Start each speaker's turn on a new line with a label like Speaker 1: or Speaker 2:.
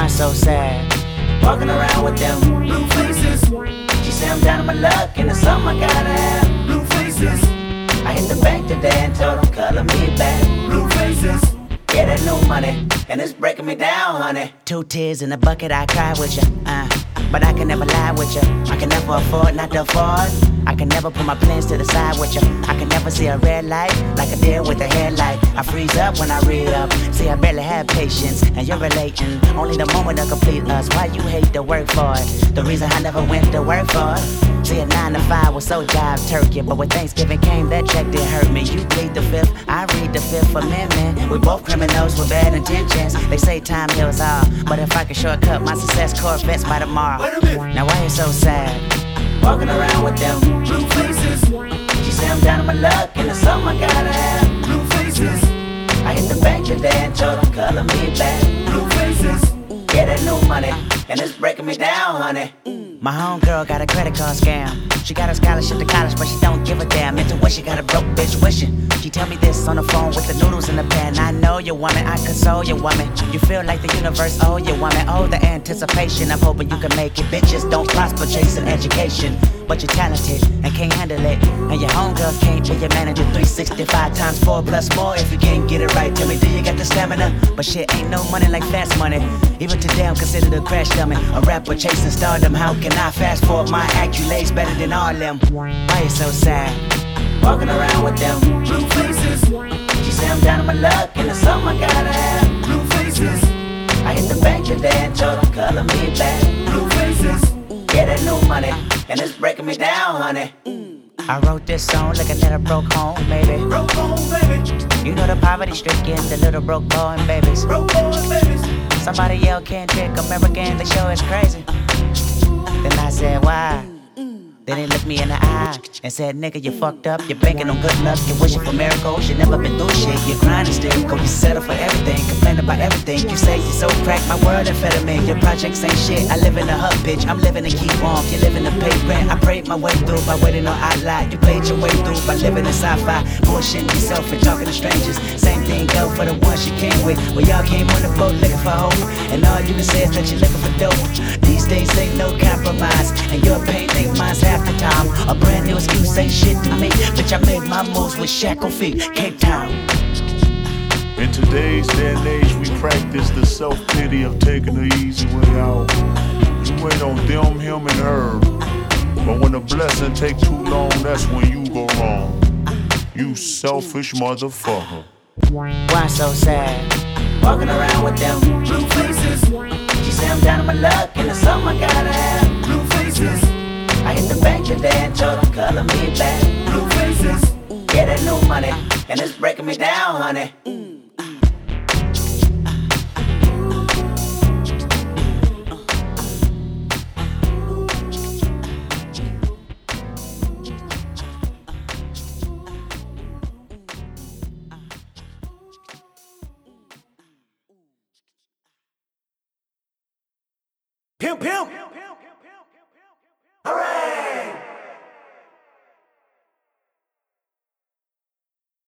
Speaker 1: Why so sad? Walking around with them blue faces. She say I'm down on my luck, and it's something I gotta have. Blue faces. I hit the bank today and told them color me back. Blue faces. Yeah, that new money, and it's breaking me down, honey. 2 tears in a bucket, I cry with you. But I can never lie with you. I can never afford not to afford. I can never put my plans to the side with you. I can never see a red light like a deer with a headlight. I freeze up when I read up. See, I barely have patience, and you're relating. Only the moment to complete us. Why you hate to work for it? The reason I never went to work for it. See, a 9 to 5 was so jive turkey, but when Thanksgiving came, that check didn't hurt me. You plead the 5th, I read the 5th Amendment. We both criminals with bad intentions. They say time heals all, but if I could shortcut my success, Corvettes by tomorrow.
Speaker 2: Wait a minute.
Speaker 1: Now why you so sad? Walking around with them blue faces. She say I'm down on my luck, and it's something I gotta have. Blue faces. I hit the bank today and told them color me back. Blue faces. Yeah, that new money, and it's breaking me down, honey. My homegirl got a credit card scam. She got a scholarship to college, but she don't give a damn. Intuition got a broke bitch wishing. She tell me this on the phone with the noodles in the pan. I know you woman, I console you woman. You feel like the universe owe you woman. Oh, the anticipation of hoping you can make it. Bitches don't prosper chasing education, but you're talented and can't handle it. And your homegirl can't be your manager. 365 times 4 plus more. If you can't get it right, tell me, do you got the stamina? But shit ain't no money like fast money. Even today I'm considered a crash dummy. A rapper chasing stardom. How can I fast forward my accolades better than all them? Why you so sad? Walking around with them blue faces. She say I'm down on my luck, and it's something I gotta have. Blue faces. I hit the bank today and told them color me back. Blue faces. Yeah, that new money, and it's breaking me down, honey. I wrote this song looking at a broke home, baby.
Speaker 2: Broke home, baby.
Speaker 1: You know the poverty stricken, the little broke boy and babies.
Speaker 2: Broke home, babies.
Speaker 1: Somebody yell Kendrick, American, the show is crazy. Then I said, why? Then they looked me in the eye and said, nigga, you fucked up. You're banking on good luck. You're wishing for miracles. You never been through shit. You're grinding still. Go, you settle for everything. Complain about everything. You say you're so cracked. My world amphetamine. Your projects ain't shit. I live in the hub, bitch. I'm living to keep warm. You're living to pay rent. I prayed my way through by waiting on outline. You played your way through by living in sci-fi. Bullshitting yourself and talking to strangers. Same thing go for the ones you came with. Well, y'all came on the boat looking for hope. And all you can say is that you're looking for dope. These days ain't no compromise. And your pain ain't mine's half the time. A brand new excuse ain't shit to me. Bitch, I made my moves with shackled feet. Cape Town.
Speaker 3: In today's day and age, we practice the self-pity of taking the easy way out. You wait on them, him, and her. But when the blessing take too long, that's when you go wrong. You selfish motherfucker.
Speaker 1: Why so sad? Walking around with them blue faces. She say I'm down on my luck, and it's something I gotta have. Blue faces. I hit the bank today and told them color me back. Blue faces. Yeah, that new money, and it's breaking me down, honey.
Speaker 2: Pimp, pimp.